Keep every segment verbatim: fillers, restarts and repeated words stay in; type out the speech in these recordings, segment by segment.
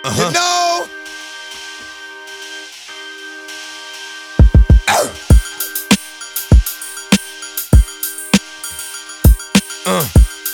Uh-huh. You know? Uh.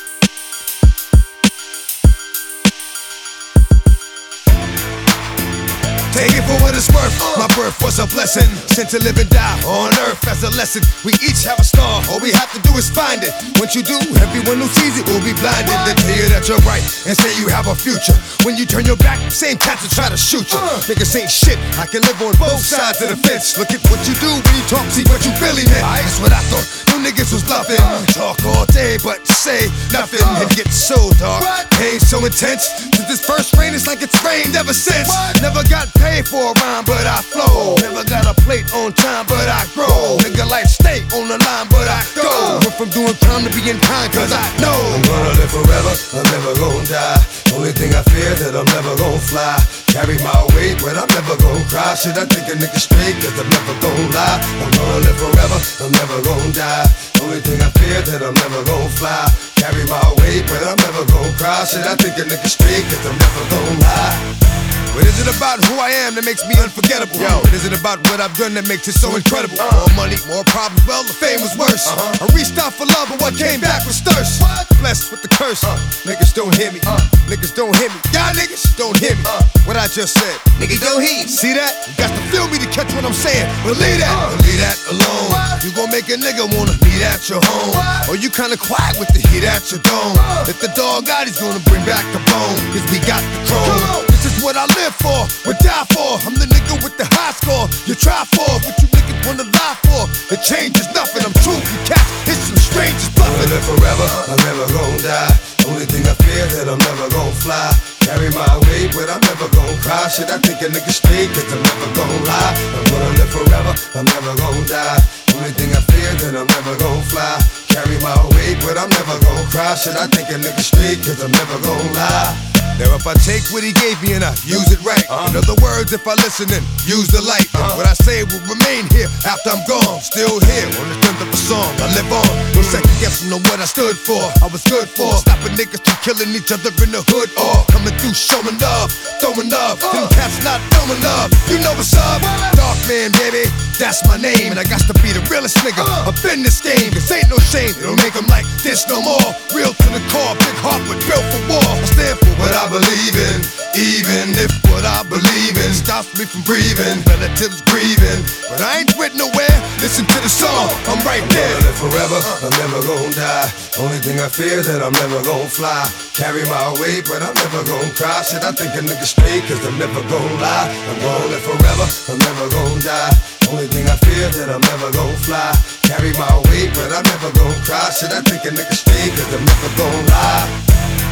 Take it for what it's worth. My birth was a blessing, sent to live and die on earth as a lesson. We each have a star, all we have to do is find it. Once you do, everyone who sees it will be blinded. They tell you that you're right and say you have a future. When you turn your back, same cats will try to shoot you. Niggas ain't shit, I can live on both sides of the fence. Look at what you do when you talk, see what you really meant. That's what I thought, you niggas was bluffing. Talk all day but say nothing. It gets so dark, pain so intense. Since this first rain, it's like it's rained ever since. Never got paid for a rhyme, but I flow. Never got a plate on time, but I grow. Nigga life stay on the line, but I go. Went from doing crime to being kind, cause I know I'm gonna live forever, I'm never gonna die. Only thing I fear that I'm never gonna fly. Carry my weight, but I'm never gonna cry. Should I think a nigga straight, cause I'm never gonna lie. I'm gonna live forever, I'm never gonna die. Only thing I fear that I'm never gonna fly. Carry my weight, but I'm never gonna cry. Should I think a nigga straight, cause I'm never gonna lie. What is it about who I am that makes me unforgettable? Yo, what is it about what I've done that makes it so incredible? Uh, more money, more problems, well, the fame was worse. Uh-huh. I reached out for love, but what came back was thirst. What? Blessed with the curse. Uh, niggas don't hear me. Uh, niggas don't hear me. Y'all niggas don't hear me. Uh, what I just said. Niggas don't hear you. See that? You got to feel me to catch what I'm saying. But leave that. Uh, leave that alone. What? You gon' make a nigga wanna meet at your home. What? Or you kinda quiet with the heat at your dome. Uh, if the dog out, he's gonna bring back the bone. Cause we got the chrome. This is what I live for, would die for. I'm the nigga with the high score. You try for, what you niggas wanna lie for. It changes nothing, I'm true. You catch, it's some strangers bluffing. I'm gonna live forever, I'm never gonna die. Only thing I fear that I'm never gonna fly. Carry my weight, but I'm never gonna cry. Should I think a nigga straight, cause I'm never gonna lie. I'm gonna live forever, I'm never gonna die. Only thing I fear that I'm never gonna fly. Carry my weight, but I'm never gonna cry. Should I think a nigga straight, cause I'm never gonna lie. Now if I take what he gave me and I use it right, uh-huh. In other words, if I listen and use the light, uh-huh. What I say will remain here after I'm gone. Still here on the strength of a song, I live on. No second guessing on what I stood for, I was good for. Stopping niggas from killing each other in the hood, or coming through showing love, throwing love. uh. Them cats not throwing love, you know what's up. Dark man, baby, that's my name. And I got to be the realest nigga uh. up in this game. Cause ain't no shame, it don't make them like this no more. Real to the core, big heart with built for war. I stand for what I believe in, even if what I believe in stops me from breathing. Relatives grieving, but I ain't quit nowhere. Listen to the song, I'm right there. I'm gonna live forever, I'm never gonna die. Only thing I fear that I'm never gonna fly. Carry my weight, but I'm never gonna cry. Should I think a nigga straight, cause I'm never gonna lie. I'm gonna live forever, I'm never gonna die. Only thing I fear that I'm never gonna fly. Carry my weight, but I'm never gonna cry. Should I think a nigga straight, cause I'm never gonna lie.